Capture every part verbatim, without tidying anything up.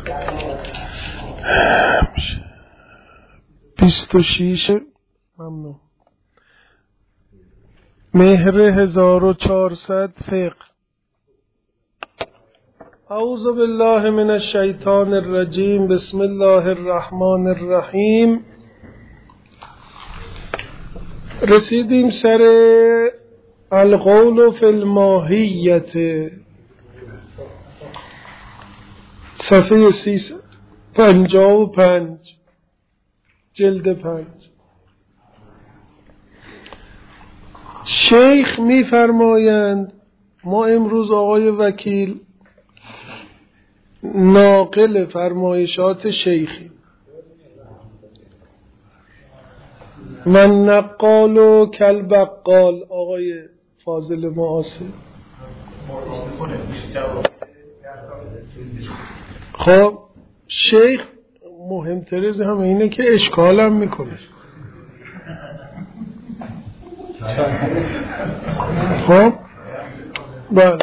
بیست و شیش ممنون. مهر هزار و چهارصد فقه. اعوذ بالله من الشیطان الرجیم. بسم الله الرحمن الرحیم. رسیدیم سر القول فی الماهیت، صفحه سیصد پنجاه و پنج، جلد پنج. شیخ می فرمایند ما امروز آقای وکیل ناقل فرمایشات شیخی. من نقال و کل بقال. آقای فاضل معاصر. خب شیخ مهمتر از همه اینه که اشکالم میکنه. خب بله،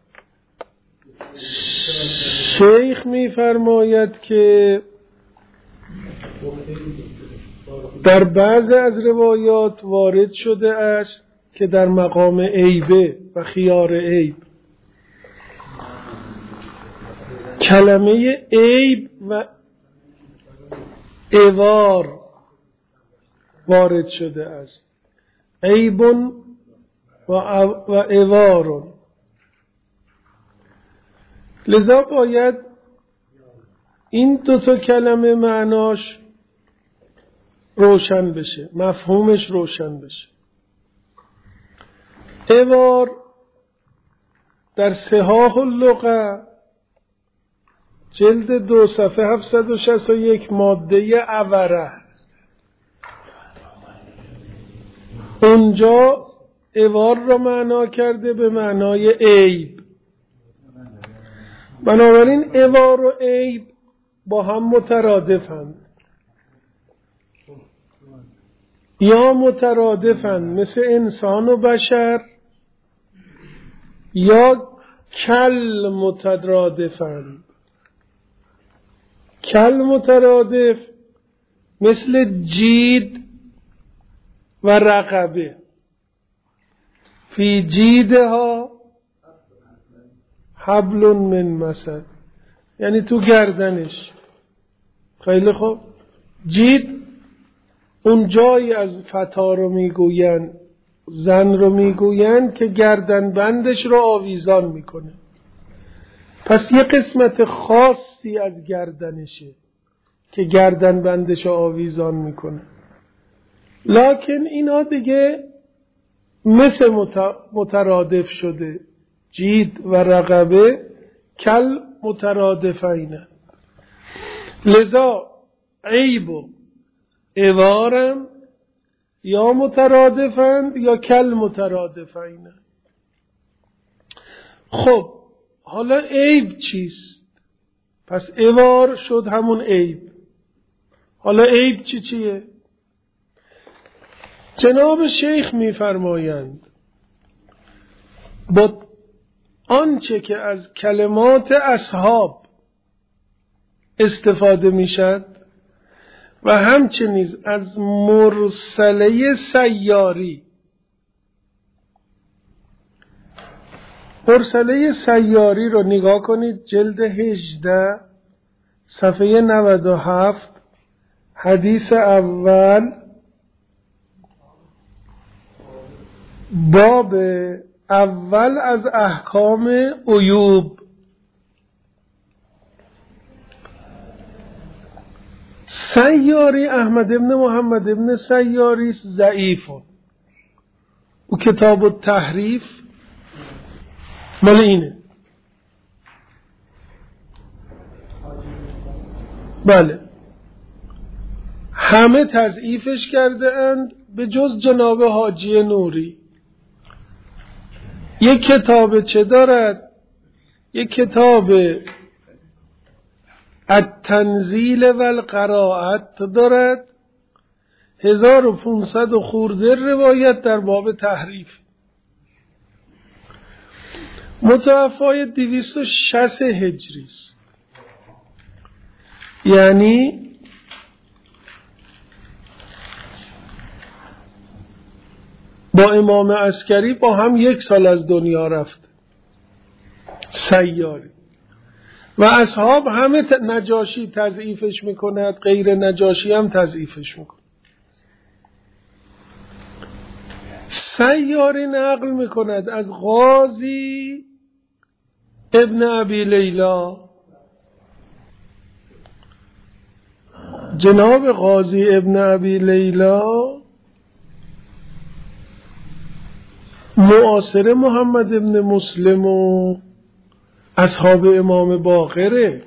شیخ میفرماید که در بعض از روایات وارد شده است که در مقام عیبه و خیار عیب کلمه عیب و عوار وارد شده است. عیب و عوار. لذا باید این دوتا کلمه معناش روشن بشه، مفهومش روشن بشه. عوار در صحاح اللغة جلد دو صفحه هفتصد و شصت و یک ماده عوره، اونجا عوار را معنا کرده به معنای عیب. بنابراین عوار و عیب با هم مترادفند یا مترادفند مثل انسان و بشر، یا کل مترادفند. کل مترادف مثل جید و رقبه. فی جیدها حبل من مسد، یعنی تو گردنش. خیلی خوب. جید اون جایی از فتا رو میگوین، زن رو میگوین که گردن بندش رو آویزان میکنه. پس یه قسمت خاصی از گردنشه که گردن بندش رو آویزان میکنه. لکن اینا دیگه مثل مترادف شده. جید و رقبه کل مترادفینه. لذا عیب و عوارم یا مترادفند یا کل مترادفینه. خب حالا عیب چیست؟ پس عوار شد همون عیب. حالا عیب چی چیه؟ جناب شیخ میفرمایند با آنچه که از کلمات اصحاب استفاده میشد و همچنین از مرسله سیاری. مرسله سیاری رو نگاه کنید، جلد هجده صفحه نود و هفت، حدیث اول، باب اول از احکام عیوب. سیاری احمد ابن محمد ابن سیاری ضعیف. او کتاب التحریف مال اینه. بله، همه تضعیفش کرده اند به جز جناب حاجی نوری. یک کتاب چه دارد؟ یک کتاب التنزیل و القراءت دارد، هزار و پونصد و خورده روایت در باب تحریف. متوفای دویست و شصت هجری است. یعنی با امام عسکری با هم یک سال از دنیا رفت سیاری و اصحاب همه نجاشی تضعیفش میکند، غیر نجاشی هم تضعیفش میکند. سیاری نقل میکند از قاضی ابن ابی لیلا. جناب قاضی ابن ابی لیلا معاصر محمد ابن مسلم و اصحاب امام باقره،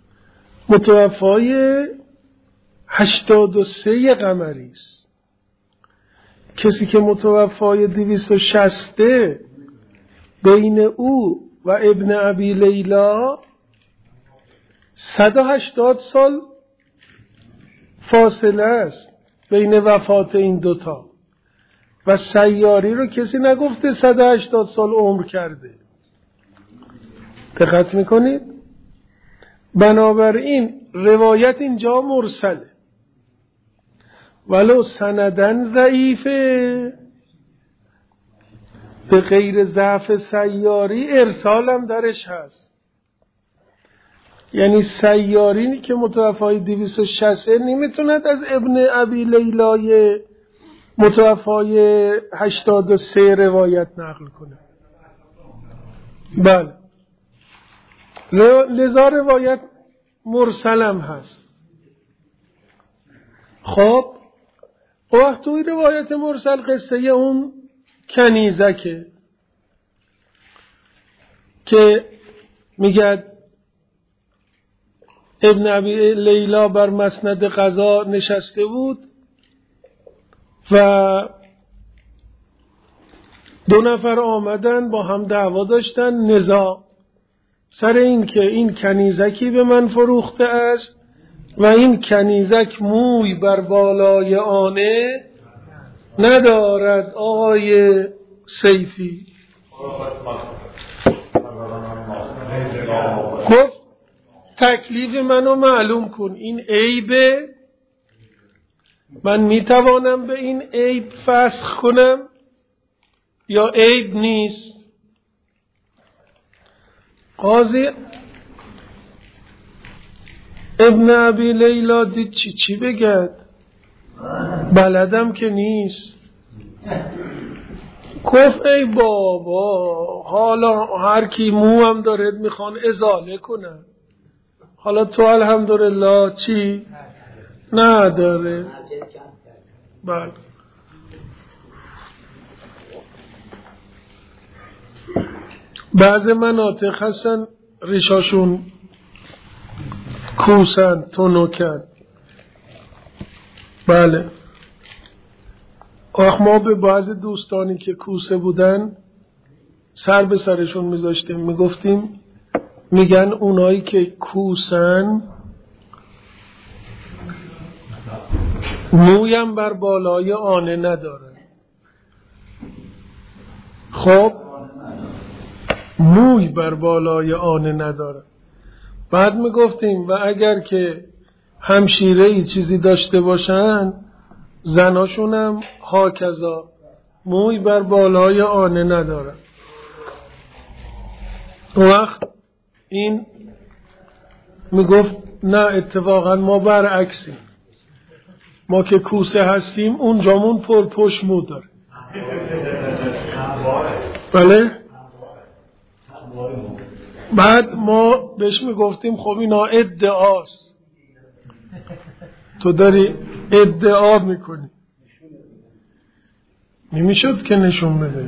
متوفای هشتاد و سه قمری است. کسی که متوفای دویست و شصت بین او و ابن ابی لیلا صد و هشتاد سال فاصله است بین وفات این دوتا و سیاری رو کسی نگفته صد و هشتاد سال عمر کرده. دقت میکنید؟ بنابراین روایت اینجا مرسله ولو سندن ضعیفه، به غیر ضعف سیاری ارسال هم درش هست. یعنی سیاری که متوفای دویست و شصت نمیتوند از ابن ابی لیلای متوفای هشتاد و سه روایت نقل کنه. بله، لذا روایت مرسلم هست. خب وقت توی روایت مرسل قصه اون کنیزکه که میگه ابن ابی لیلا بر مسند قضا نشسته بود و دو نفر آمدن با هم دعوا داشتن، نزاع سر این که این کنیزکی به من فروخته است و این کنیزک موی بر بالای آنه ندارد. آقای سیفی گفت تکلیف منو معلوم کن، این عیبه، من میتوانم به این عیب فسخ کنم یا عیب نیست. قاضی ابن ابی لیلا دید چی چی بگد، بلدم که نیست. گفت ای بابا، حالا هر کی مو هم داره میخوان ازاله کنن، حالا تو الحمدلله چی نداره. بله بعض مناطق هستن ریشاشون کوسن تونوکن. بله آخ ما به بعض دوستانی که کوسه بودن سر به سرشون میذاشتیم، میگفتیم میگن اونایی که کوسن مویم بر بالای آنه نداره. خب موی بر بالای آنه نداره. بعد میگفتیم و اگر که همشیره ای چیزی داشته باشن زناشونم هاکذا موی بر بالای آنه نداره. وقت این میگفت نه اتفاقا ما برعکسیم، ما که کوسه هستیم اونجامون پر پشت مو داره. بله بعد ما بهش میگفتیم خب اینا ادعاست، تو داری ادعا میکنی. نمیشد که نشون بده.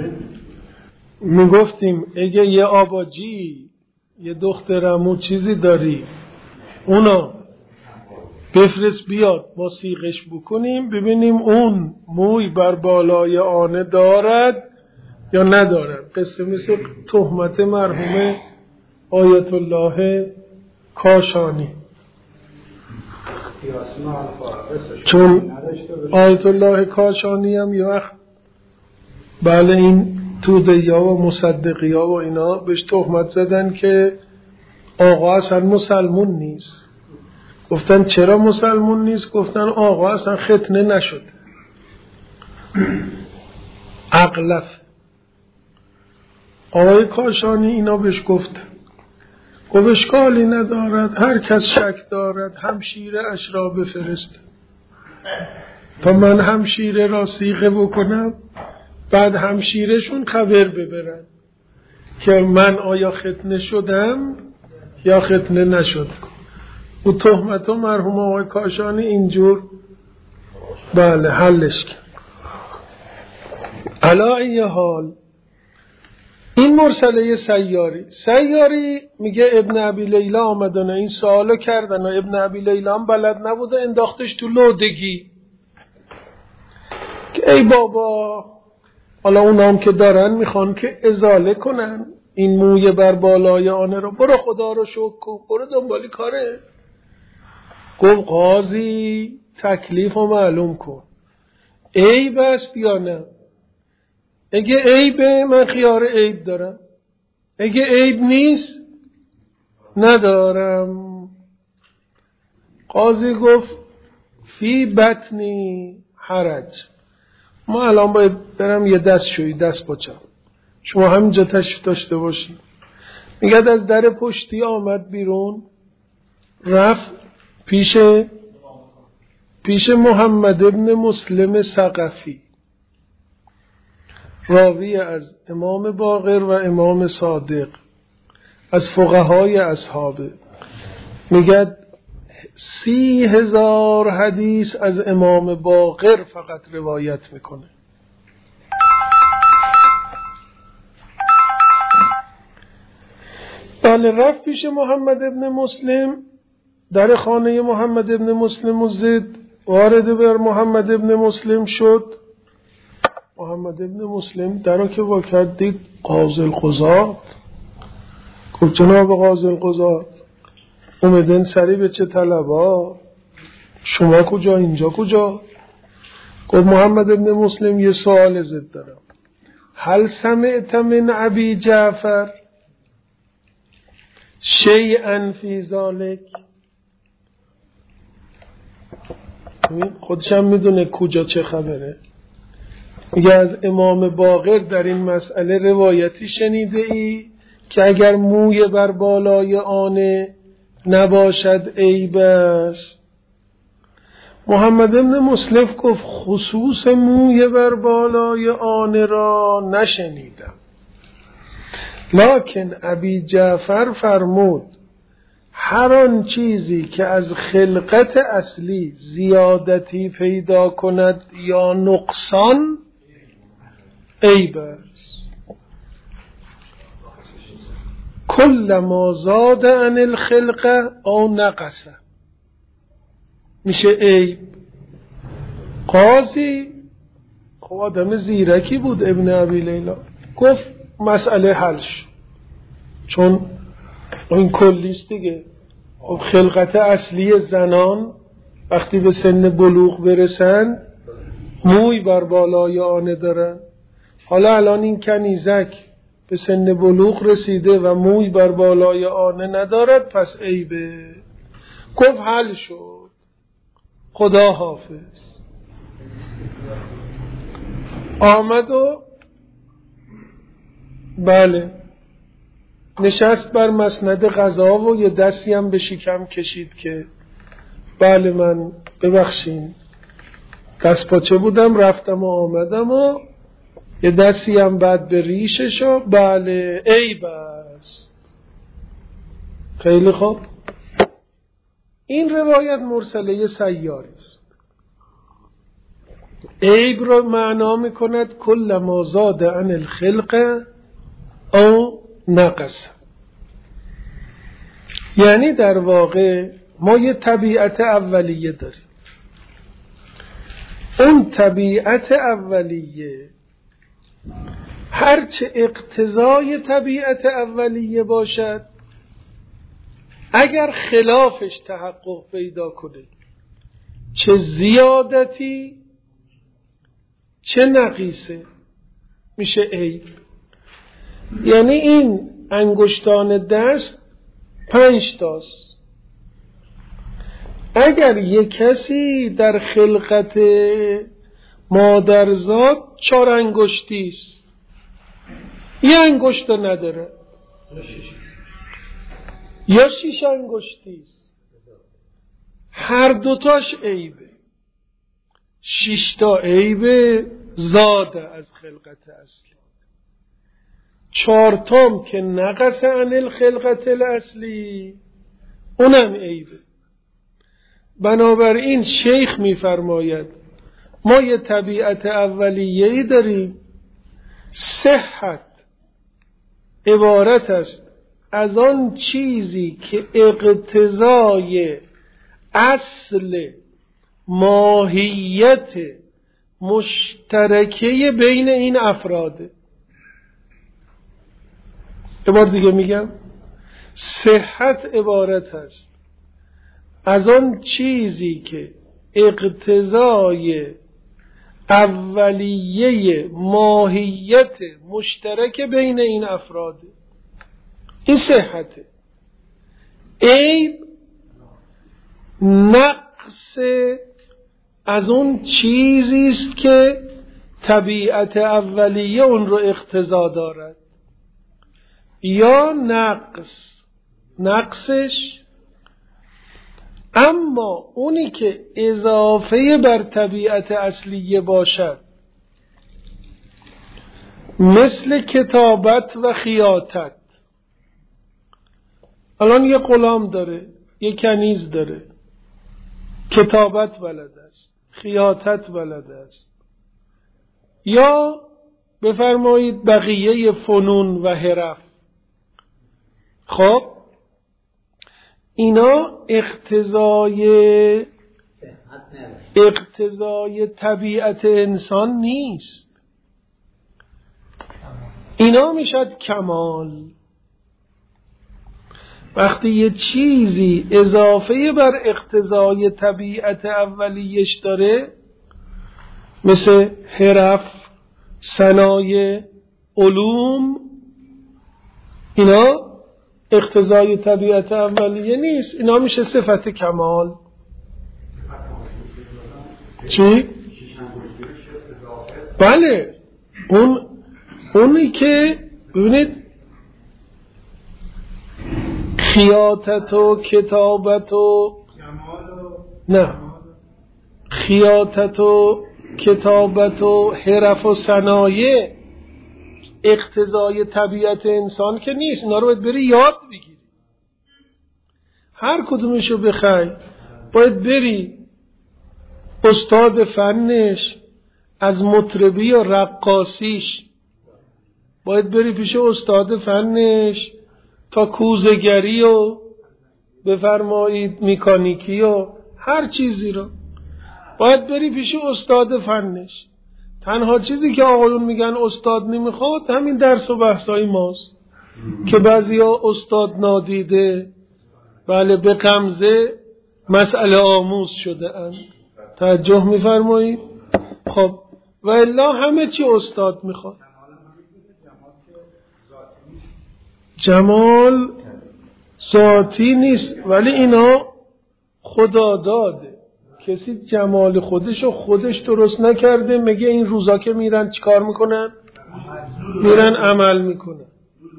میگفتیم اگه یه آباجی یه دخترمو چیزی داری اونا بفرست بیاد ما سیغش بکنیم ببینیم اون موی بر بالای آنه دارد یا ندارد. قصه مثل تهمت مرحوم آیت الله کاشانی، چون آیت الله کاشانی هم یه وقت بله این توده‌یا و مصدقیا و اینا بهش تهمت زدن که آقا اصلا مسلمون نیست، گفتن چرا مسلمون نیست؟ گفتن آقا اصلا ختنه نشده، اغلف. آقای کاشانی اینا بهش گفت گفت اشکالی ندارد، هر کس شک دارد همشیره اش را بفرست تا من همشیره را صیغه بکنم، بعد همشیرشون خبر ببرن که من آیا ختنه شدم یا ختنه نشد. و تهمت و مرحوم آقای کاشانی اینجور بله حلش کرد. علا ای حال این مرسله سیاری سیاری میگه ابن ابی لیلا آمدن این سوالو کردن و ابن ابی لیلا هم بلد نبوده، انداختش تو لودگی که ای بابا، حالا اونام که دارن میخوان که ازاله کنن این موی بر بالای آنه رو، برو خدا رو شکر کن، برو دنبالی کاره. گفت قاضی تکلیف رو معلوم کن، عیب است یا نه؟ اگه عیبه من خیار عیب دارم، اگه عیب نیست ندارم. قاضی گفت فی بطنی حرج، ما الان باید برم یه دست شویی دست پاچم، شما همینجا تشریف داشته باشید. میگه از در پشتی آمد بیرون، رفت پیش پیش محمد ابن مسلم ثقفی، راوی از امام باقر و امام صادق، از فقهای اصحابه. میگه سی هزار حدیث از امام باقر فقط روایت میکنه. بله رفت پیش محمد ابن مسلم، در خانه محمد ابن مسلم و زد، وارد بر محمد ابن مسلم شد. محمد ابن مسلم در رو که واکرد دید قاضی القضات، گفت جناب قاضی القضات اومدن سری به چه طلبا؟ شما کجا اینجا کجا؟ گفت محمد ابن مسلم یه سوال زد دارم، هل سمعت من ابی جعفر شیئا فی ذالک؟ خودشم میدونه کجا چه خبره. میگه از امام باقر در این مسئله روایتی شنیده ای که اگر موی بر بالای آنه نباشد عیب است؟ محمد بن مسلم گفت خصوص موی بر بالای آنه را نشنیدم، لکن ابی جعفر فرمود هر آن چیزی که از خلقت اصلی زیادتی پیدا کند یا نقصان عیب است. کل ما زاد عن الخلقه او نقصه میشه عیب. قاضی خب آدم زیرکی بود ابن ابی لیلا، گفت مسئله حل شد، چون این کلیست دیگه. خلقت اصلی زنان وقتی به سن بلوغ برسن موی بر بالای آنه دارن، حالا الان این کنیزک به سن بلوغ رسیده و موی بر بالای آنه ندارد، پس عیبه. گفت حل شد، خدا حافظ. آمد و بله نشست بر مسند قضا و یه دستی هم به شکم کشید که بله من ببخشین دست پاچه بودم رفتم و آمدم، و یه دستی هم بعد به ریشش و بله عیب است. خیلی خوب، این روایت مرسله سیاری است. عیب را معنا میکند کل ما زاد عن الخلقه او نقص، یعنی در واقع ما یه طبیعت اولیه داریم، اون طبیعت اولیه هرچه اقتضای طبیعت اولیه باشد اگر خلافش تحقق پیدا کنه، چه زیادتی چه نقیصه، میشه عیب. یعنی این انگشتان دست پنج تاست، اگر یک کسی در خلقت مادرزاد چهار انگشتی است، یه انگشت نداره، یا شیش انگشتی است، هر دوتاش عیبه. شش تا عیبه زاده از خلقت اصلی، چهار تام که نقص عن الخلقت الاصلی اونم عیبه. بنابراین شیخ میفرماید ما یه طبیعت اولیه‌ای داریم. صحت عبارت است از آن چیزی که اقتضای اصل ماهیت مشترکه بین این افراده. یه بار دیگه میگم، صحت عبارت است از آن چیزی که اقتضای اولیه ماهیت مشترک بین این افراده. این صحته. عیب نقص از اون چیزی است که طبیعت اولیه اون رو اقتضا دارد، یا نقص نقصش. اما اونی که اضافه بر طبیعت اصلیه باشد، مثل کتابت و خیاطت. الان یه غلام داره، یه کنیز داره، کتابت بلد است، خیاطت بلد است، یا بفرمایید بقیه فنون و حرف. خب اینا اقتضای اقتضای طبیعت انسان نیست، اینا میشد کمال. وقتی یه چیزی اضافه بر اقتضای طبیعت اولیش داره، مثل حرف، صنایع، علوم، اینا اقتضای طبیعت اولیه نیست، اینا میشه صفت کمال. چی؟ بله، اون اونی که ببینید خیاطت و کتابت و نه خیاطت و کتابت و حرف و صنایع اقتضای طبیعت انسان که نیست، اینا رو باید بری یاد بگیری. هر کدومشو بخوای باید بری استاد فنش، از مطربی و رقاصیش باید بری پیش استاد فنش، تا کوزه‌گری و بفرمایید مکانیکی و هر چیزی رو باید بری پیش استاد فنش. تنها چیزی که آقایون میگن استاد نمیخواد همین درس و بحثای ماست که بعضیا استاد نادیده، بله، به غمزه مسئله آموز شده اند. توجه میفرمایید؟ خب و الا همه چی استاد میخواد. جمال ذاتی نیست، ولی اینا خدا داده. کسی جمال خودشو خودش درست نکرده، میگه این روزا که میرن چیکار میکنن؟ میرن عمل میکنن.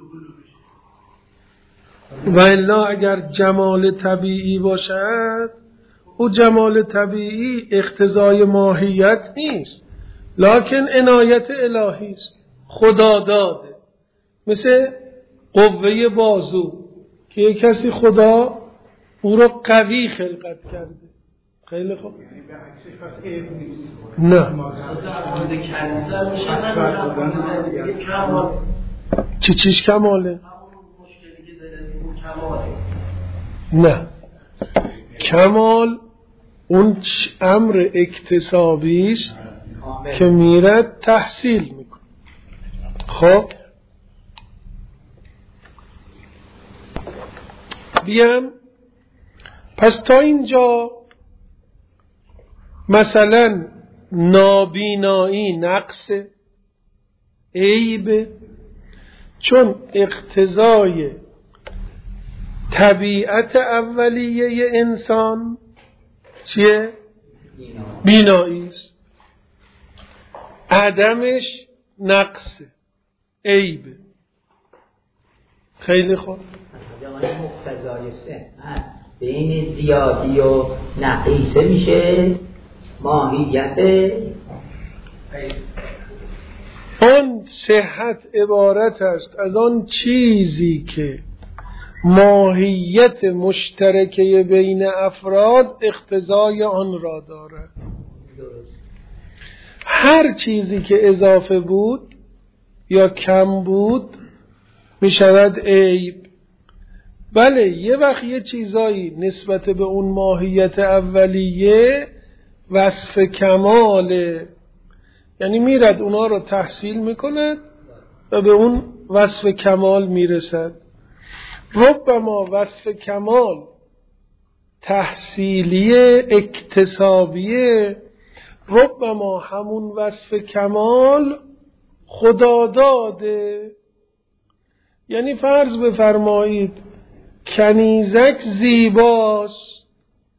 و الا اگر جمال طبیعی باشد، او جمال طبیعی اقتضای ماهیت نیست، لکن عنایت الهی است، خدا داده. مثل قوه بازو که یک کسی خدا او رو قوی خلقت کرده. خیلی خوب. نه چی چیش کماله؟ نه، کمال اون امر اکتسابی است که میرد تحصیل میکنه. خب بیام پس تا اینجا مثلا نابینایی نقص، عیب، چون اقتضای طبیعت اولیه انسان چیه؟ بینایی است. عدمش نقصه، عیبه. خیلی خوب. مقتضای صحت بین زیادی و نقیصه میشه ماهیت آن صحت عبارت است از آن چیزی که ماهیت مشترکه بین افراد اقتضای آن را دارد. هر چیزی که اضافه بود یا کم بود می شود عیب. بله یه وقت یه چیزایی نسبت به اون ماهیت اولیه وصف کماله، یعنی میرد اونا رو تحصیل میکند و به اون وصف کمال میرسد. ربما وصف کمال تحصیلیه، اکتسابیه، ربما همون وصف کمال خدا داده. یعنی فرض بفرمایید کنیزک زیباست،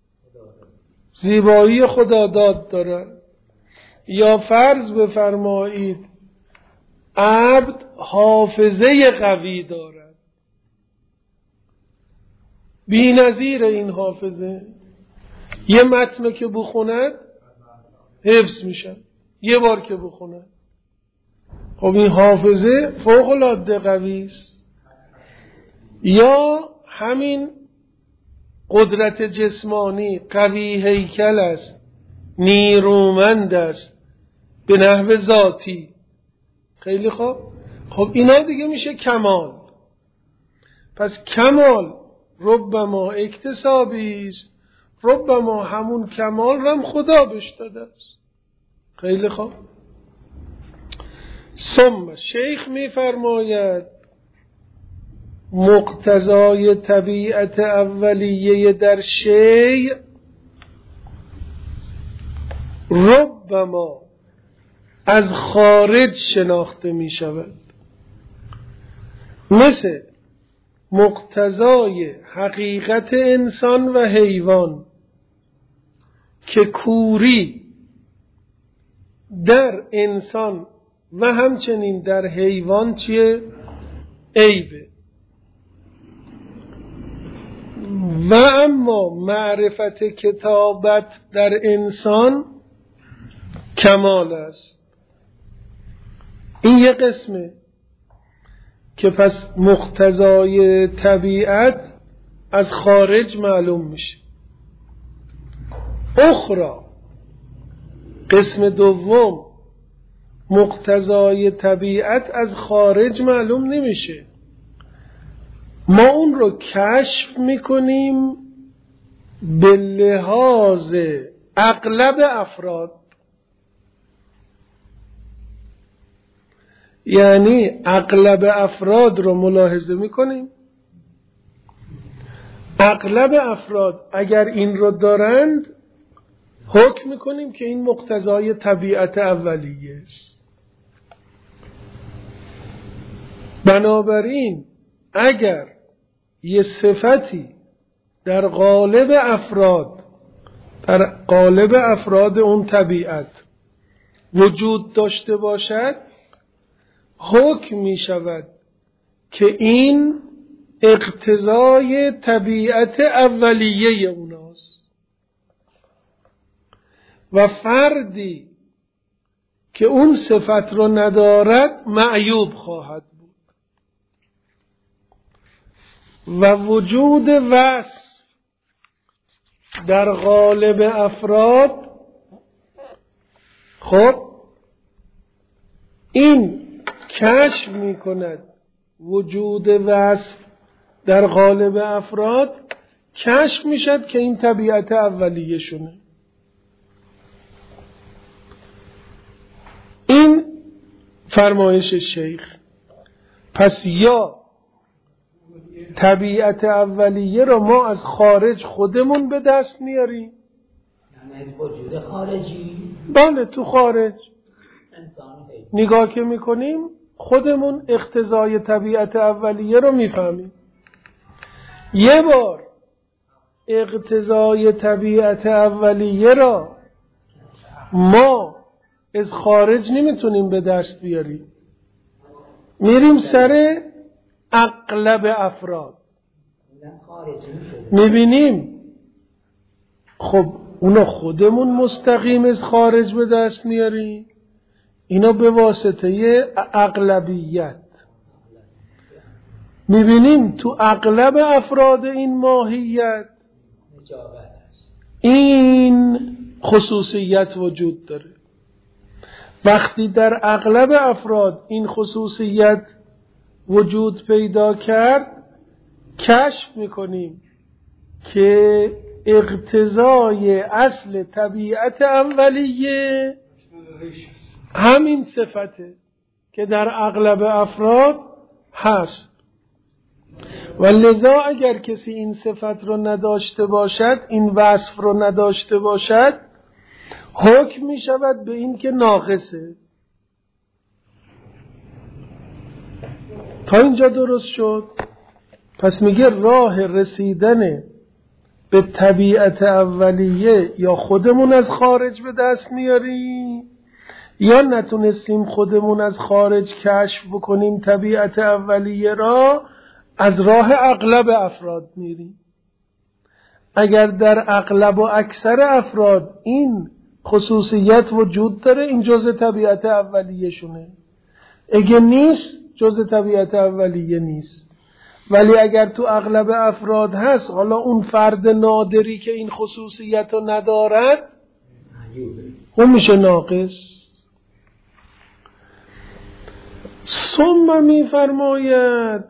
زیبایی خدا داد داره. یا فرض بفرمایید عبد حافظه قوی دارد، بی نظیر این حافظه، یه متن که بخوند حفظ میشه، یه بار که بخوند. خب این حافظه فوق العاده قوی است. یا همین قدرت جسمانی قوی هیکل است، نیرومند است به نحو ذاتی. خیلی خوب. خب اینا دیگه میشه کمال. پس کمال ربما اکتسابی است، ربما همون کمال رو هم خدا بهش داده است. خیلی خوب. ثم شیخ میفرماید مقتضای طبیعت اولیه در شیء ربما از خارج شناخته می شود، مثل مقتضای حقیقت انسان و حیوان که کوری در انسان و همچنین در حیوان چیه؟ عیبه. و اما معرفت کتابت در انسان کمال است. این یه قسمه که پس مقتضای طبیعت از خارج معلوم میشه. اخرى قسم دوم مقتضای طبیعت از خارج معلوم نمیشه، ما اون رو کشف میکنیم به لحاظ اغلب افراد. یعنی اغلب افراد رو ملاحظه میکنیم، اغلب افراد اگر این رو دارند حکم میکنیم که این مقتضای طبیعت اولیه است. بنابراین اگر یه صفتی در قالب افراد در قالب افراد اون طبیعت وجود داشته باشد، حکم می شود که این اقتضای طبیعت اولیه اوناست و فردی که اون صفت رو ندارد معیوب خواهد بود. و وجود وصف در قالب افراد، خب این کشف می کند وجود وصف در قالب افراد کشف می شد که این طبیعت اولیه شونه. این فرمایش شیخ. پس یا طبیعت اولیه رو ما از خارج خودمون به دست میاریم، یعنی از وجود خارجی. بله تو خارج نگاه که میکنیم خودمون اقتضای طبیعت اولیه رو میفهمیم. یه بار اقتضای طبیعت اولیه را ما از خارج نمیتونیم به دست بیاریم، میریم سر اغلب افراد میبینیم خب اونا خودمون مستقیم از خارج به دست میاریم، اینا به واسطه اغلبیت. میبینیم تو اغلب افراد این ماهیت این خصوصیت وجود داره. وقتی در اغلب افراد این خصوصیت وجود پیدا کرد، کشف میکنیم که اقتضای اصل طبیعت اولیه همین صفته که در اغلب افراد هست. و لذا اگر کسی این صفت رو نداشته باشد، این وصف رو نداشته باشد، حکم می شود به این که ناقصه. تا اینجا درست شد؟ پس میگه راه رسیدن به طبیعت اولیه یا خودمون از خارج به دست میاریم یا نتونستیم خودمون از خارج کشف بکنیم طبیعت اولیه را، از راه اغلب افراد میریم. اگر در اغلب و اکثر افراد این خصوصیت وجود داره، این جزء طبیعت اولیه شونه. اگه نیست، جزء طبیعت اولیه نیست. ولی اگر تو اغلب افراد هست، حالا اون فرد نادری که این خصوصیت رو ندارد اون میشه ناقص. ثم میفرماید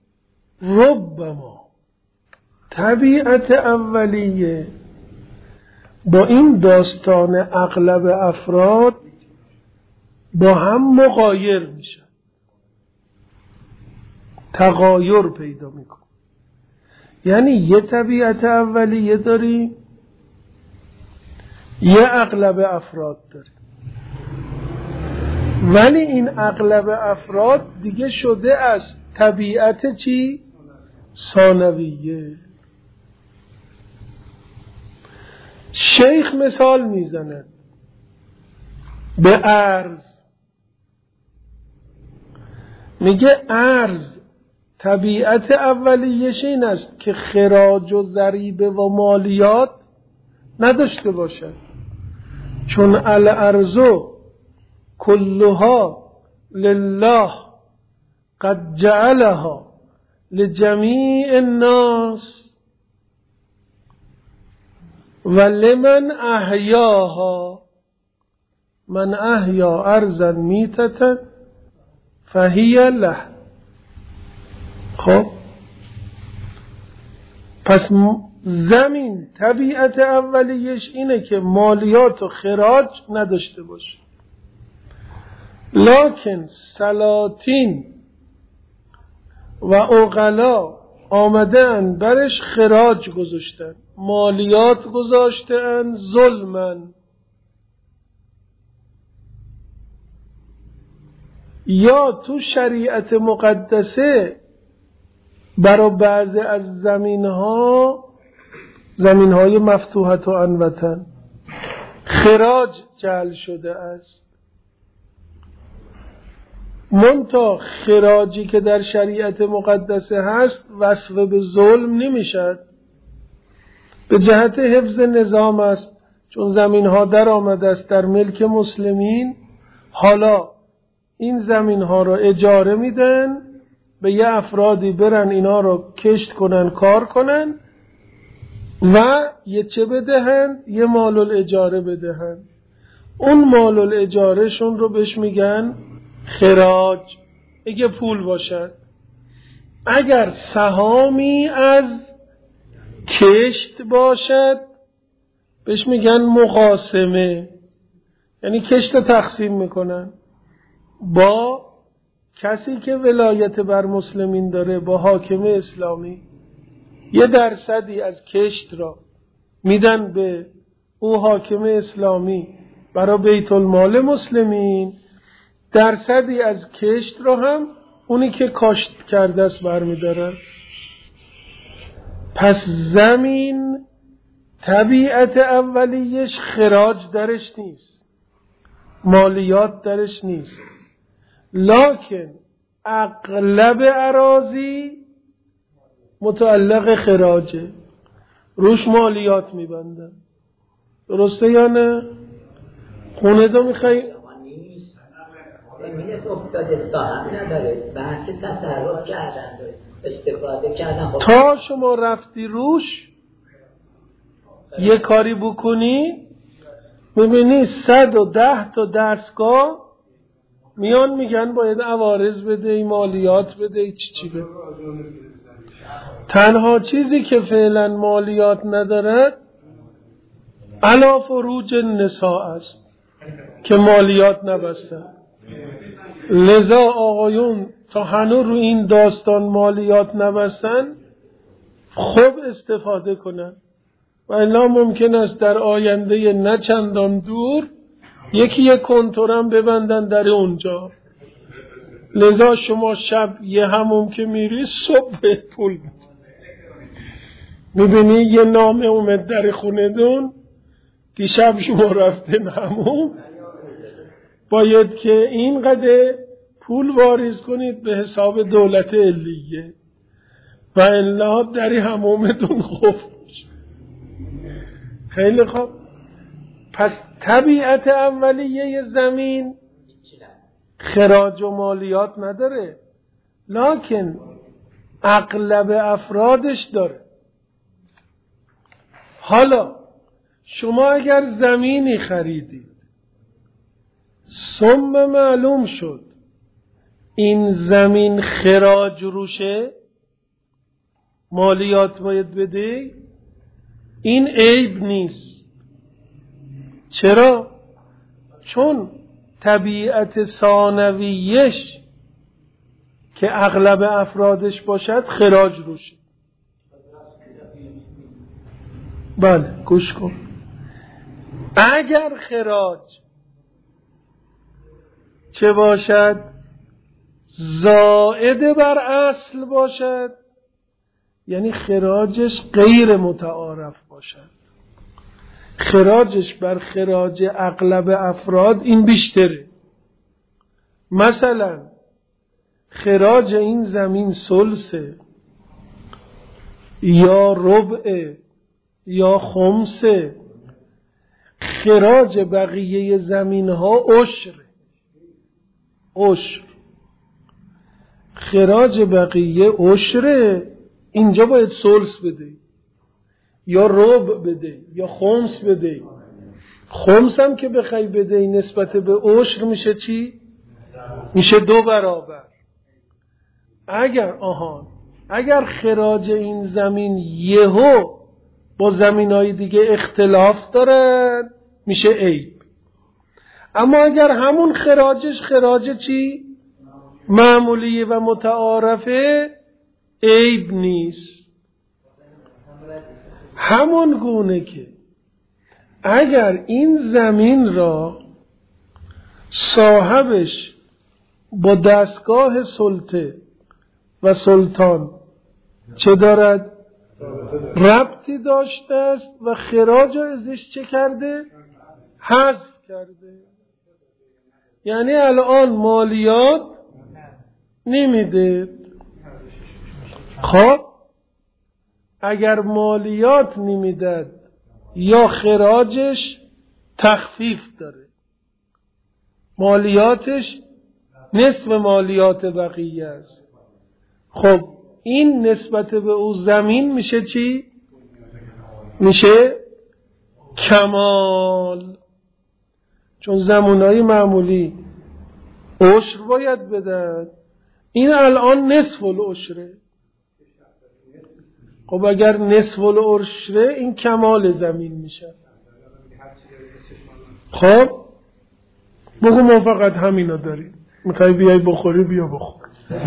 ربما طبیعت اولیه با این داستان اغلب افراد با هم مغایر میشه، تغایر پیدا میکنه. یعنی یه طبیعت اولیه داریم، یه اغلب افراد داریم، ولی این اغلب افراد دیگه شده از طبیعت چی؟ ثانویه. شیخ مثال میزند به ارز، میگه ارز طبیعت اولیش این است که خراج و ضریبه و مالیات نداشته باشد، چون الارض کلها لله قد جعلها لجمیع الناس و لمن احیاها من احیا ارضا میتة فهی له. خب پس زمین طبیعت اولیش اینه که مالیات و خراج نداشته باشه، لکن سلاطین و عقلا آمدن برش خراج گذاشتن، مالیات گذاشتن، ظلمن. یا تو شریعت مقدسه برای بعضی از زمین ها، زمین های مفتوحت و عنوتن، خراج جعل شده است. منتها خراجی که در شریعت مقدسه هست وصف به ظلم نمیشد، به جهت حفظ نظام است، چون زمین ها در آمده است در ملک مسلمین. حالا این زمین ها رو اجاره میدن به یه افرادی، برن اینا رو کشت کنن، کار کنن و یه چه بدهن؟ یه مال الاجاره بدهن. اون مال الاجاره شون رو بهش میگن خراج، اگه پول باشد. اگر سهامی از کشت باشد بهش میگن مقاسمه، یعنی کشت تقسیم میکنن با کسی که ولایت بر مسلمین داره، با حاکم اسلامی. یه درصدی از کشت را میدن به او حاکم اسلامی برای بیت المال مسلمین، درصدی از کشت را هم اونی که کاشت کرده است برمیدارن. پس زمین طبیعت اولیش خراج درش نیست، مالیات درش نیست، لکن اغلب اراضی متعلق خراجه، روش مالیات میبندن. درسته یا نه؟ خونه دو میخوای زمین افتاده صاحب نداره، بحث تصرف کردن داره، استفاده کردن. تا شما رفتی روش یه کاری بکنی میبینی صد و ده تا دستگاه میان میگن باید عوارض بده، مالیات بده، چی چی بده. تنها چیزی که فعلا مالیات ندارد علا فروج النساء است که مالیات نبسته. لذا آقایون تا هنوز رو این داستان مالیات نبستن خوب استفاده کنن، و الا ممکن است در آینده نه چندان دور یکی یک کنتورم ببندن در اونجا. لذا شما شب یه هموم که میری صبح پول میبینی یه نامه اومد در خونه دون که شب شما رفتن هموم باید که اینقدر پول واریز کنید به حساب دولت علیه و الا در همومتون خوب. خیلی خوب. پس طبیعت اولیه زمین خراج و مالیات نداره، لکن اغلب افرادش داره. حالا شما اگر زمینی خریدید ثم معلوم شد این زمین خراج روشه، مالیات باید بدی، این عیب نیست. چرا؟ چون طبیعت ثانویش که اغلب افرادش باشد خراج روشه. بله گوش کن. اگر خراج چه باشد؟ زائد بر اصل باشد، یعنی خراجش غیر متعارف باشد، خراجش بر خراج اغلب افراد این بیشتره. مثلا خراج این زمین ثلثه یا ربع یا خمسه، خراج بقیه زمین ها عشره، عشر خراج بقیه عشره، اینجا باید ثلث بده یا ربع بده یا خمس بده. خمس هم که بخوای بده نسبت به عشر میشه چی؟ میشه دو برابر. اگر آهان اگر خراج این زمین یهو با زمینای دیگه اختلاف دارن میشه عیب. اما اگر همون خراجش خراج چی؟ معمولی و متعارفه، عیب نیست. همون گونه که اگر این زمین را صاحبش با دستگاه سلطه و سلطان چه دارد؟ ربطی داشته است و خراج ازش چه کرده؟ حذف کرده. یعنی الان مالیات نمیده. خب اگر مالیات نمیداد یا خراجش تخفیف داره، مالیاتش نصف مالیات بقیه است، خب این نسبت به او زمین میشه چی؟ میشه کمال. چون زمانهای معمولی عشر باید بدن، این الان نصف العشره. خب اگر نصف العشره این کمال زمین میشه. خب بگو ما فقط همینا داریم، میخوای بیای بخوری بیا بخور.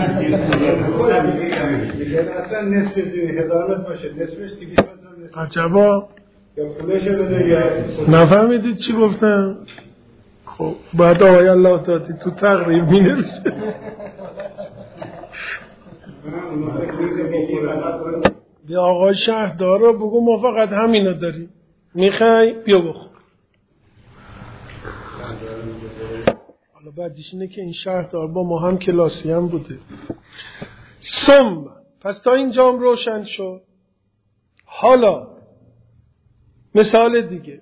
اصلا نصف هزار متر باشه، نصفش دیگه عجبا یا پولش بده یا نفهمیدید چی گفتم؟ خب بعد آقای الله دادی تو تقریب میرسه. بیا آقای شهردار رو بگو ما فقط همینا داریم. میخوای بیا بخور. حالا بعدیش اینه که این شهردار با ما هم کلاسی هم بوده. ثم، پس تا اینجام روشن شد. حالا مثال دیگه،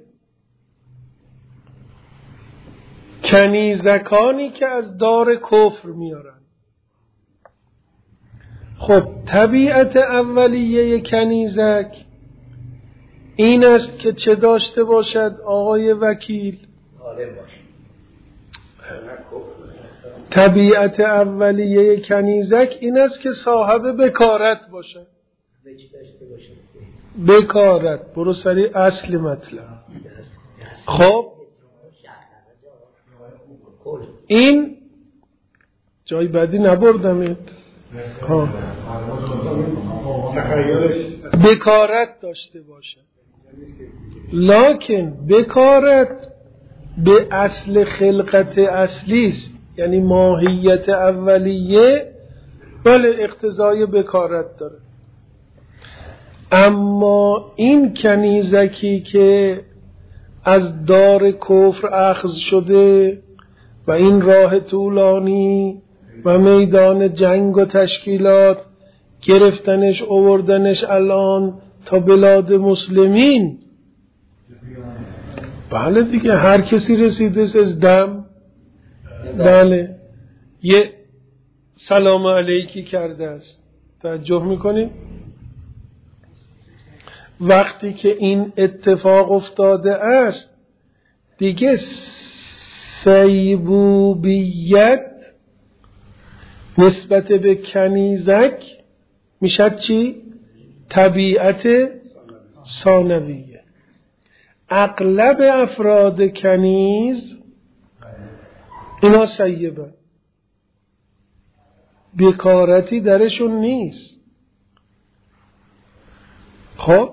کنیزکانی که از دار کفر میارن. خب طبیعت اولیه کنیزک این است که چه داشته باشد آقای وکیل؟ طبیعت اولیه کنیزک این است که صاحب بکارت باشد. بکارت، برو سری اصل مطلب. خب این جای بعدی نبردمت. ها بکارت داشته باشد، لکن بکارت به اصل خلقت اصلی است، یعنی ماهیت اولیه بله اقتضای بکارت داره. اما این کنیزکی که از دار کفر اخذ شده و این راه طولانی و میدان جنگ و تشکیلات گرفتنش آوردنش الان تا بلاد مسلمین، بله دیگه هر کسی رسیده از دم، بله یه سلام علیکی کرده است. توجه میکنید؟ وقتی که این اتفاق افتاده است دیگه سیبوبیت نسبت به کنیزک میشد چی؟ طبیعت ثانویه. اغلب افراد کنیز اینا سیبه، بیکارتی درشون نیست. خب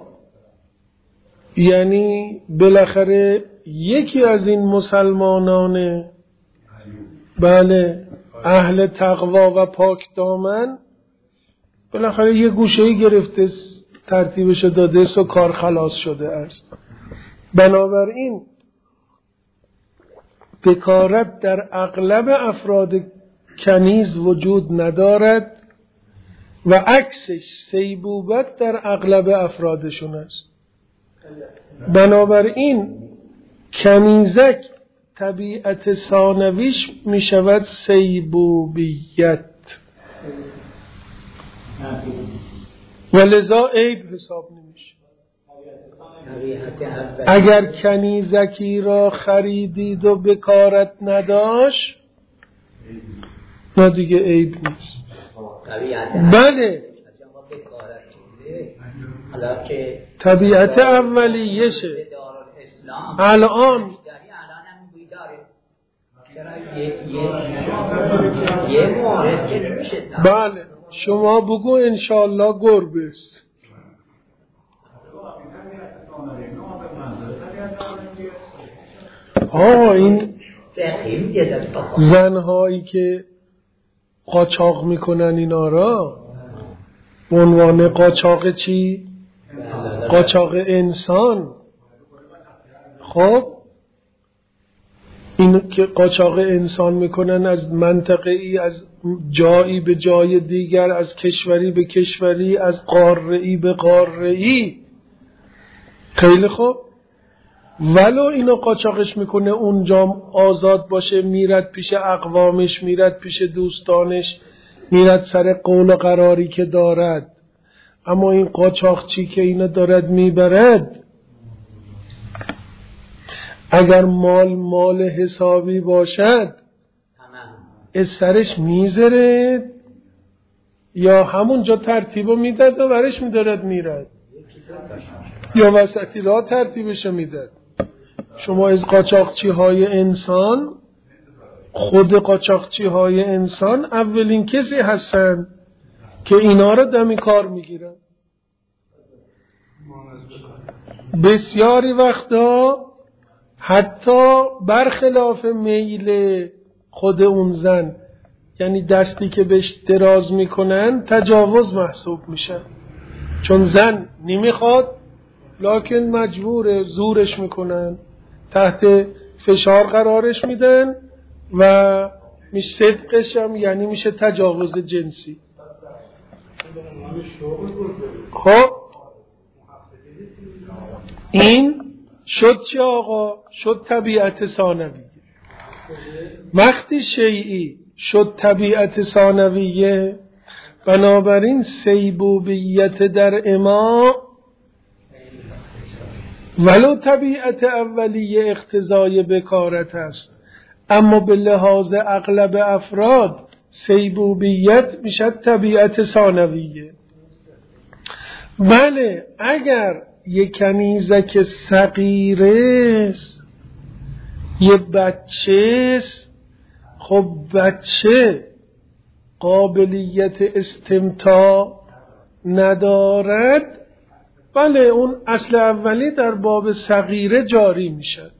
یعنی بالاخره یکی از این مسلمانان بله اهل تقوا و پاک دامن بالاخره یه گوشه‌ای گرفته ترتیبش داده است و کار خلاص شده است. بنابراین بکارت در اغلب افراد کنیز وجود ندارد و عکسش سیبوبت در اغلب افرادشون است. بنابراین کنیزک طبیعت ثانویش می شود سیبوبیت و لذا عیب حساب نمیشه. اگر کنیزکی را خریدید و بکارت نداشت نه دیگه عیب نیست. بله طبیعت اولیشه. الان بله شما بگو انشالله گربه است. آه این زنهایی که قاچاق میکنن اینا را به عنوان قاچاق چی؟ قاچاق انسان. خب این که قاچاق انسان میکنن از منطقه ای، از جایی به جای دیگر، از کشوری به کشوری، از قاره ای به قاره ای، خیلی خوب، ولو اینو قاچاقش میکنه اونجا آزاد باشه، میرد پیش اقوامش، میرد پیش دوستانش، میرد سر قول و قراری که دارد، اما این قاچاقچی که اینو دارد میبرد اگر مال مال حسابی باشد از سرش میذاره یا همونجا ترتیبو میداد و برش میدارد میرد یا وسطی را ترتیبشو میداد. شما از قاچاقچی های انسان، خود قاچاقچی های انسان اولین کسی هستن که اینا را دمی کار میگیرن. بسیاری وقتا حتی برخلاف میل خود اون زن، یعنی دستی که بهش دراز میکنن تجاوز محسوب میشه، چون زن نمیخواد لکن مجبور زورش میکنن، تحت فشار قرارش میدن و میشه صدقش هم یعنی میشه تجاوز جنسی. خب این شد چه آقا؟ شد طبیعت ثانویه. وقتی شیئی شد طبیعت ثانویه، بنابراین سیبوبیت در اما ولو طبیعت اولیه اقتضای بکارت است، اما به لحاظ اغلب افراد سیبوبیت میشه طبیعت ثانویه. بله اگر یک کنیزک صغیره است، یه بچه است، خب بچه قابلیت استمتاع ندارد، بله اون اصل اولی در باب صغیره جاری میشه.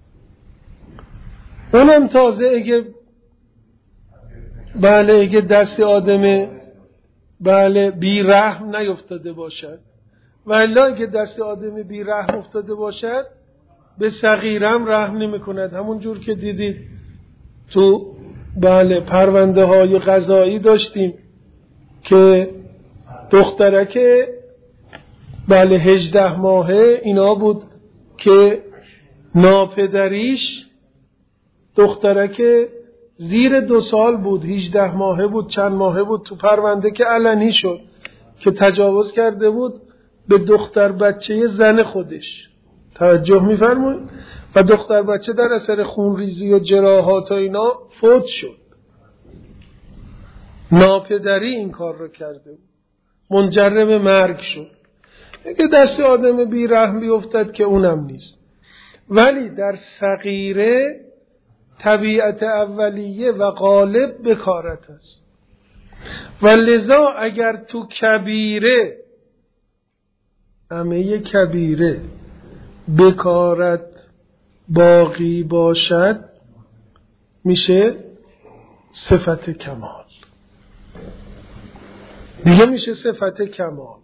اونم تازه اگه بله اگه دست آدم بله بی رحم نیفتاده باشد، ولی اگه دست آدم بی رحم افتاده باشد به صغیرم رحم نمی کند. همون جور که دیدید تو بله پرونده های قضایی داشتیم که دخترک بله هجده ماهه اینا بود که ناپدریش دخترک زیر دو سال بود، هجده ماهه بود، چند ماهه بود، تو پرونده که علنی شد که تجاوز کرده بود به دختر بچه زن خودش. توجه می‌فرمایید؟ و دختر بچه در اثر خونریزی و جراحات و اینا فوت شد. ناپدری این کار رو کرده بود، منجر به مرگ شد. اگه دست آدم بی رحم بیفتد که اونم نیست. ولی در صغیره طبیعت اولیه و غالب بکارت است و لذا اگر تو کبیره همه کبیره بکارت باقی باشد میشه صفت کمال، دیگه میشه صفت کمال.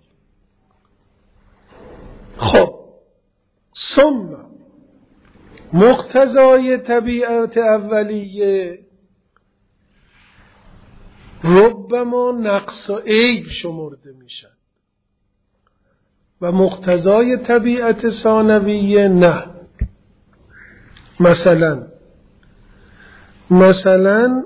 خب ثم مقتضای طبیعت اولیه ربما نقص و عیب شمرده میشن و مقتضای طبیعت ثانویه نه. مثلا مثلا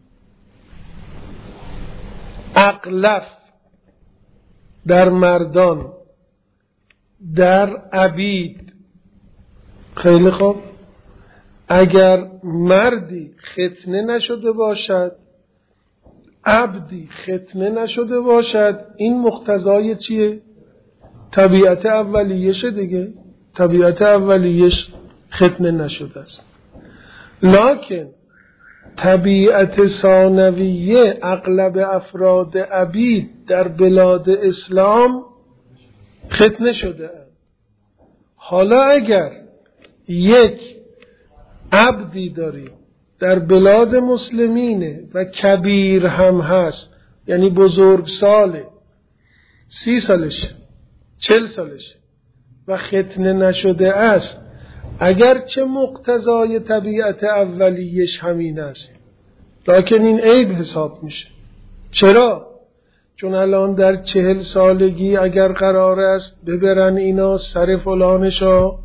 اغلف در مردان، در عبید. خیلی خوب، اگر مردی ختنه نشده باشد، عبدی ختنه نشده باشد، این مقتضای چیه؟ طبیعت اولیش دیگه. طبیعت اولیش ختنه نشده است. لکن طبیعت ثانویه اغلب افراد عبید در بلاد اسلام ختنه شده است. حالا اگر یک عبدی داریم در بلاد مسلمینه و کبیر هم هست، یعنی بزرگ ساله، سی سالش، چل سالش و ختنه نشده است، اگرچه مقتضای طبیعت اولیش همین است، لکن این عیب حساب میشه. چرا؟ چون الان در چهل سالگی اگر قرار است ببرن اینا سر فلانشا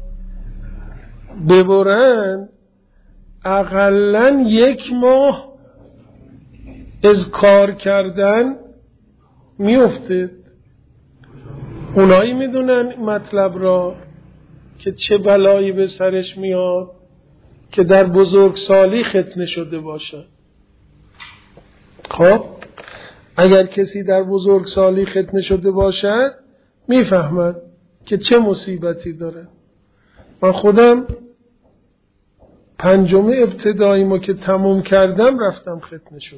ببرن، اقلن یک ماه از کار کردن میفته. اونایی میدونن مطلب را که چه بلایی به سرش میاد که در بزرگسالی ختنه شده باشه. خب اگر کسی در بزرگسالی ختنه شده باشد میفهمد که چه مصیبتی داره. من خودم پنجم ابتدایی ما که تموم کردم رفتم ختنه شده.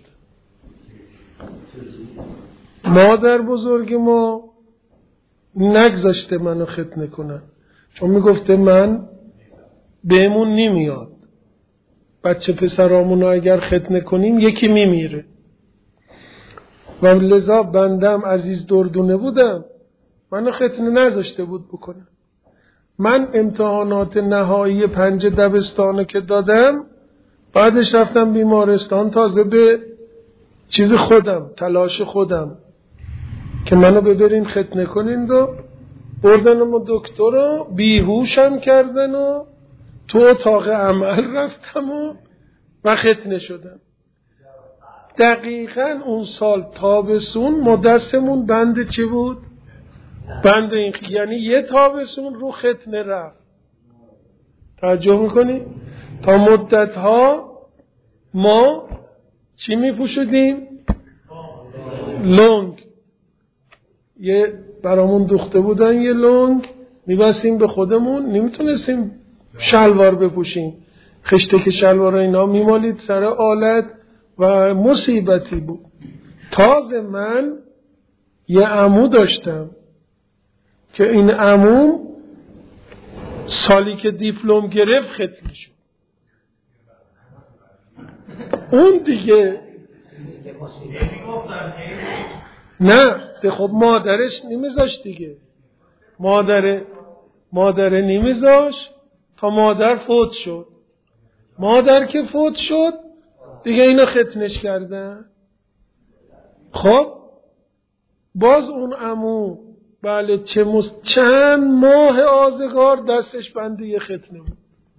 مادر بزرگ ما نگذاشته منو ختنه کنن، چون میگفته من بهمون نمیاد، بچه پسرامونو اگر ختنه کنیم یکی میمیره. و لذا بندم عزیز دردونه بودم، منو ختنه نذاشته بود بکنم. من امتحانات نهایی پنج دبستانو که دادم، بعدش رفتم بیمارستان، تازه به چیز خودم، تلاش خودم که منو ببرین ختنه کنین و بردن و دکتر رو بیهوشم کردن و تو اتاق عمل رفتم و و ختنه شدم. دقیقاً اون سال تابستون ما دستمون بند چی بود؟ بند این، یعنی یه تابستون رو ختنه رفت. توجه میکنی؟ تا مدت ها ما چی میپوشودیم؟ لنگ. یه برامون دوخته بودن یه لنگ میبستیم به خودمون، نمیتونستیم شلوار بپوشیم، خشته که شلوار اینا میمالید سر آلت و مصیبتی بود. تازه من یه عمو داشتم که این عمو سالی که دیپلم گرفت ختنه شد. اون دیگه نه به خب مادرش نمیذاش دیگه، مادر مادر نمیذاش تا مادر فوت شد. مادر که فوت شد دیگه اینا ختنش کردن. خب باز اون عمو بله چه مست... چند ماه آزگار دستش بنده یه ختنه بود.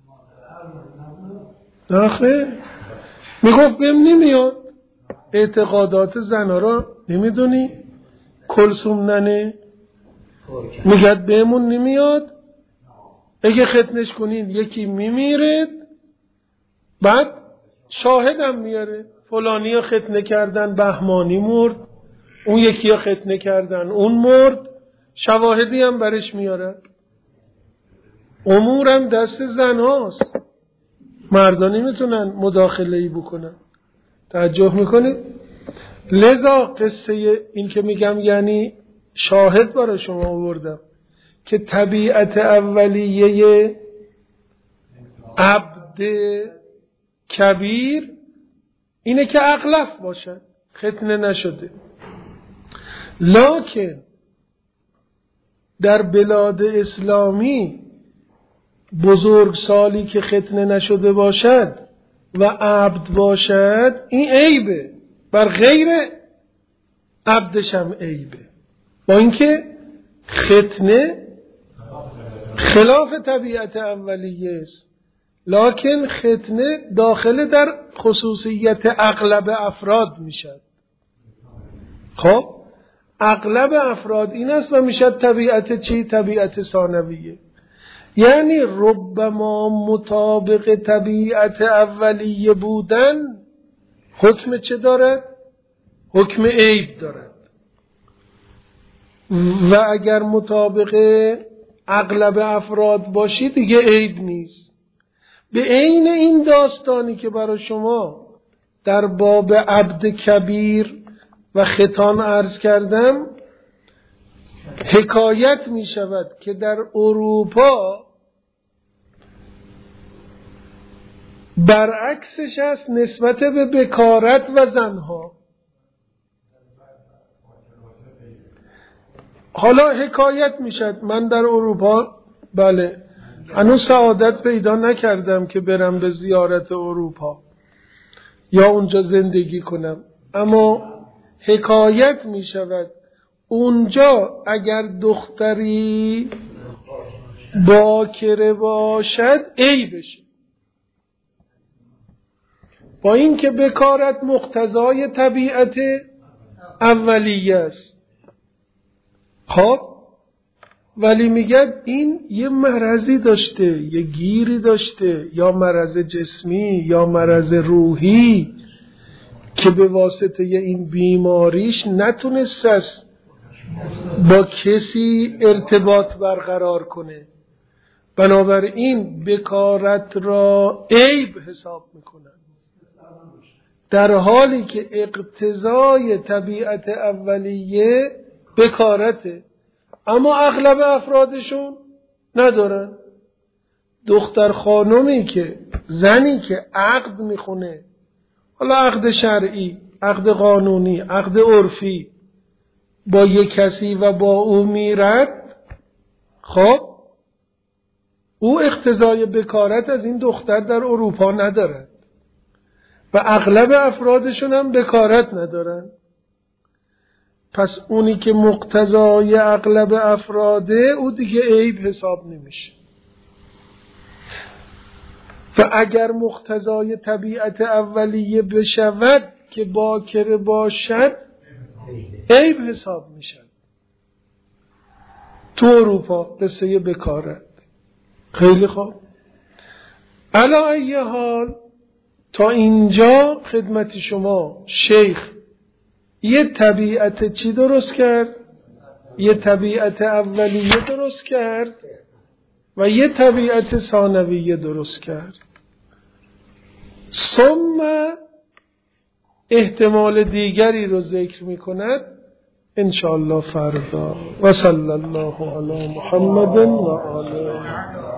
نخه میگفت بهم نمیاد. اعتقادات زنها را نمیدونی؟ کلثوم ننه میگد بهمون نمیاد، اگه ختنش کنین یکی میمیرد، بعد شاهدم میاره فلانی ها ختنه کردن بهمانی مرد، اون یکی ها ختنه کردن اون مرد، شواهدی هم برش میاره. امورم دست زن هاست، مردا نمیتونن مداخله ای بکنن. توجه میکنید؟ لذا قصه این که میگم یعنی شاهد برای شما آوردم که طبیعت اولیه عبد کبیر اینه که اغلف باشد، ختنه نشده. لکن در بلاد اسلامی بزرگسالی که ختنه نشده باشد و عبد باشد این عیبه، بر غیر عبدش هم عیبه، با اینکه ختنه خلاف طبیعت اولیه است، لکن ختنه داخل در خصوصیت اغلب افراد میشد. خب اغلب افراد این است و میشد طبیعت چی؟ طبیعت ثانویه. یعنی ربما مطابق طبیعت اولیه بودن حکم چه دارد؟ حکم عیب دارد. و اگر مطابق اغلب افراد باشی دیگه عیب نیست. به عین این داستانی که برای شما در باب عبد کبیر و ختان عرض کردم حکایت می شود که در اروپا برعکسش است نسبت به بکارت و زنها. حالا حکایت می شد من در اروپا بله هنوز سعادت پیدا نکردم که برم به زیارت اروپا یا اونجا زندگی کنم، اما حکایت می شود اونجا اگر دختری باکره باشد عیبشه، با اینکه بکارت مقتضای طبیعت اولیه است. خب ولی میگه این یه مرضی داشته، یه گیری داشته، یا مرض جسمی یا مرض روحی که به واسطه این بیماریش نتونست است با کسی ارتباط برقرار کنه، بنابراین بکارت را عیب حساب میکنن، در حالی که اقتضای طبیعت اولیه بکارته، اما اغلب افرادشون ندارن. دختر خانمی که زنی که عقد میخونه، حالا عقد شرعی، عقد قانونی، عقد عرفی، با یک کسی و با او میرد، خب او اقتضای بکارت از این دختر در اروپا ندارد و اغلب افرادشون هم بکارت ندارن. پس اونی که مقتضای اغلب افراده او دیگه عیب حساب نمیشه. و اگر مقتضای طبیعت اولیه بشود که باکر باشد عیب حساب میشن. تو اروپا قصه بکارت. خیلی خوب. علی ای حال تا اینجا خدمت شما شیخ یه طبیعت چی درست کرد؟ یه طبیعت اولیه درست کرد و یه طبیعت ثانویه درست کرد. ثم احتمال دیگری رو ذکر می کند انشاءالله فردا. و صلی الله علی محمد و آله